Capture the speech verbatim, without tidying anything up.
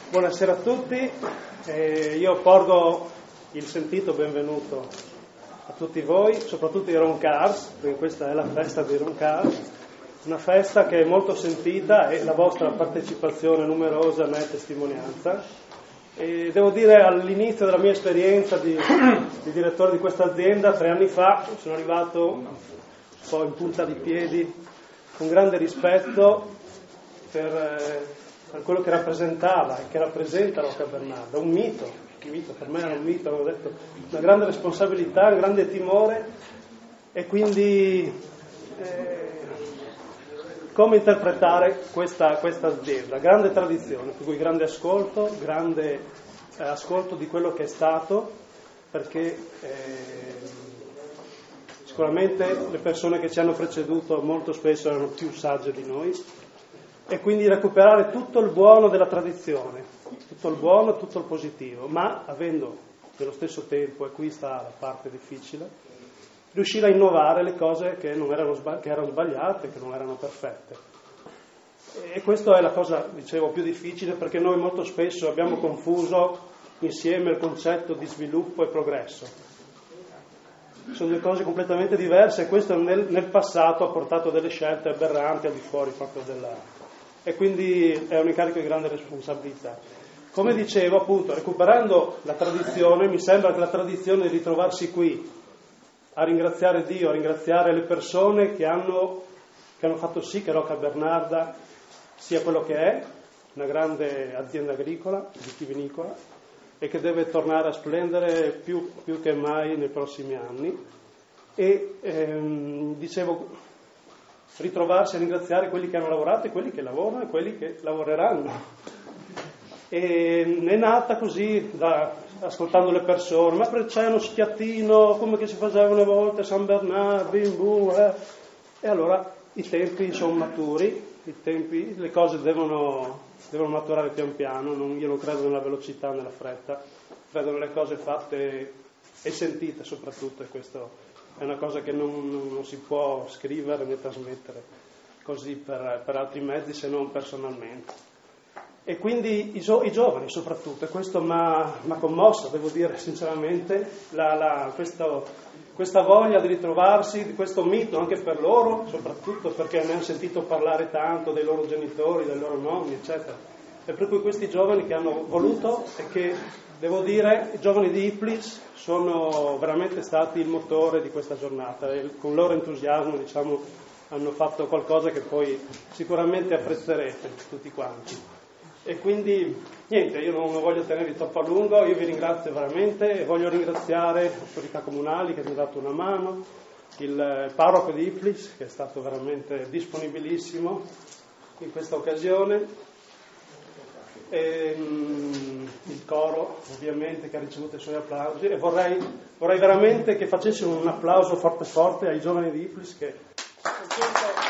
Buonasera a tutti, eh, io porgo il sentito benvenuto a tutti voi, soprattutto i Roncars, perché questa è la festa dei Roncars, una festa che è molto sentita e la vostra partecipazione numerosa ne è testimonianza. E devo dire, all'inizio della mia esperienza di, di direttore di questa azienda, tre anni fa, sono arrivato un po' in punta di piedi, con grande rispetto per... Eh, per quello che rappresentava e che rappresenta Rocca Bernarda, un mito, un mito, per me era un mito, avevo detto, una grande responsabilità, un grande timore, e quindi eh, come interpretare questa, questa azienda, grande tradizione, per cui grande ascolto, grande eh, ascolto di quello che è stato, perché eh, sicuramente le persone che ci hanno preceduto molto spesso erano più sagge di noi, e quindi recuperare tutto il buono della tradizione, tutto il buono, tutto il positivo, ma avendo nello stesso tempo, e qui sta la parte difficile, riuscire a innovare le cose che, non erano, che erano sbagliate, che non erano perfette. E questa è la cosa, dicevo, più difficile, perché noi molto spesso abbiamo confuso insieme il concetto di sviluppo e progresso. Sono due cose completamente diverse, e questo nel, nel passato ha portato delle scelte aberranti al di fuori proprio della... e quindi è un incarico di grande responsabilità. Come dicevo, appunto, recuperando la tradizione, mi sembra che la tradizione di ritrovarsi qui a ringraziare Dio, a ringraziare le persone che hanno, che hanno fatto sì che Rocca Bernarda sia quello che è, una grande azienda agricola, vitivinicola, e che deve tornare a splendere più, più che mai nei prossimi anni. E ehm, dicevo, ritrovarsi a ringraziare quelli che hanno lavorato e quelli che lavorano e quelli che lavoreranno. E è nata così, da, ascoltando le persone, ma c'è uno schiattino come che si faceva una volta, San Bernardo, bim bum, eh. E allora i tempi sono maturi, i tempi, le cose devono, devono maturare pian piano, non, io non credo nella velocità, nella fretta, credo nelle cose fatte e sentite soprattutto, e questo è una cosa che non, non si può scrivere né trasmettere così per, per altri mezzi, se non personalmente. E quindi i, i giovani soprattutto, e questo mi ha commosso, devo dire sinceramente, la, la, questo, questa voglia di ritrovarsi, di questo mito anche per loro, soprattutto perché ne hanno sentito parlare tanto dei loro genitori, dei loro nonni, eccetera. E per cui questi giovani che hanno voluto, e che, devo dire, i giovani di Iplis sono veramente stati il motore di questa giornata, e con il loro entusiasmo, diciamo, hanno fatto qualcosa che poi sicuramente apprezzerete tutti quanti. E quindi, niente, io non voglio tenervi troppo a lungo, io vi ringrazio veramente, e voglio ringraziare le autorità comunali che mi hanno dato una mano, il parroco di Iplis, che è stato veramente disponibilissimo in questa occasione, e, um, il coro ovviamente che ha ricevuto i suoi applausi, e vorrei, vorrei veramente che facessimo un applauso forte forte ai giovani di Iplis che